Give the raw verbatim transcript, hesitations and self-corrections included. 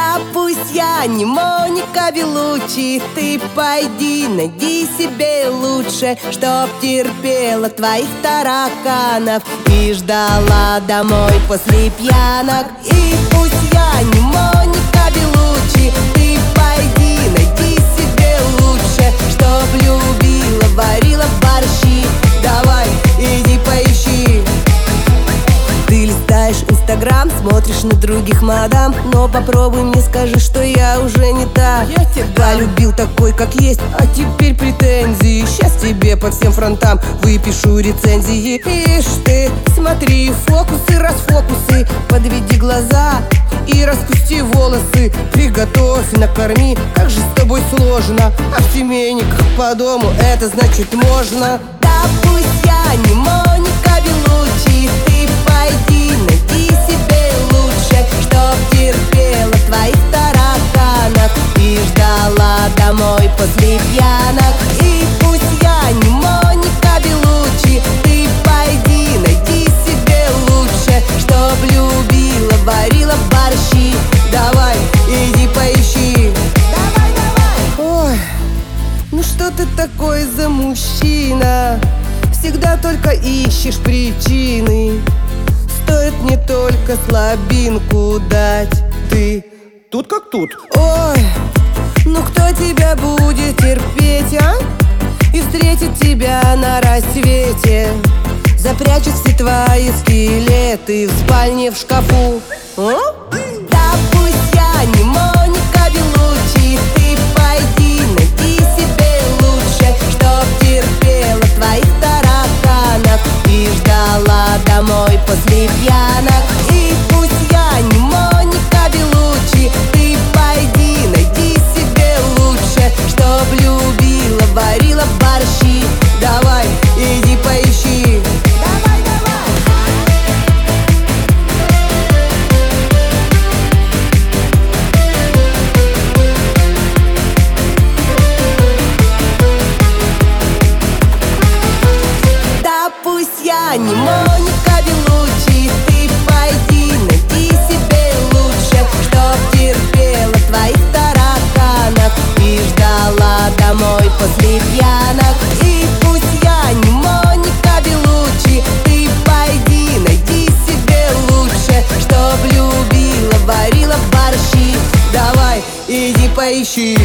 Да пусть я не Моника Белуччи, ты пойди найди себе лучше, чтоб терпела твоих тараканов и ждала домой после пьянок. И пусть я не Моника Белуччи, ты пойди найди себе лучше, чтоб любила, варила борщи. Давай, иди поищи. Ты листаешь Инстаграм, смотришь на других мадам, но попробуй мне скажи, что я уже не та. Я тебя любил такой, как есть, а теперь претензии. Сейчас тебе по всем фронтам выпишу рецензии. Ишь ты, смотри, фокусы, расфокусы, подведи глаза и распусти волосы. Приготовь, накорми, как же с тобой сложно. А в семейниках по дому это значит можно. Да пусть я не Моника Белуччи, ты пойди найди себе лучше, чтоб терпела твоих тараканов и ждала домой после пьянок. И пусть я не Моника Белуччи, ты пойди найди себе лучше, чтоб любила, варила борщи. Давай, иди поищи. Давай, давай. Ой, ну что ты такой за мужчина? Всегда только ищешь причины. Стоит не только слабинку дать, ты тут как тут. Ой, ну кто тебя будет терпеть, а? И встретит тебя на рассвете, запрячет все твои скелеты в спальне в шкафу. О? Да пусть я не Моника Белуччи, ты пойди найди себе лучше, чтоб терпела твоих тараканов и ждала домой после пьянок. И пусть я не Моника Белуччи, ты пойди найди себе лучше, чтоб любила, варила борщи. Давай, иди поищи. Давай, давай. Да пусть я не Моника Белуччи, ты пойди найди себе лучше, чтоб терпела твоих тараканов и ждала домой после пьянок. И пусть я не Моника Белуччи, ты пойди найди себе лучше, чтоб любила, варила борщи. Давай, иди поищи.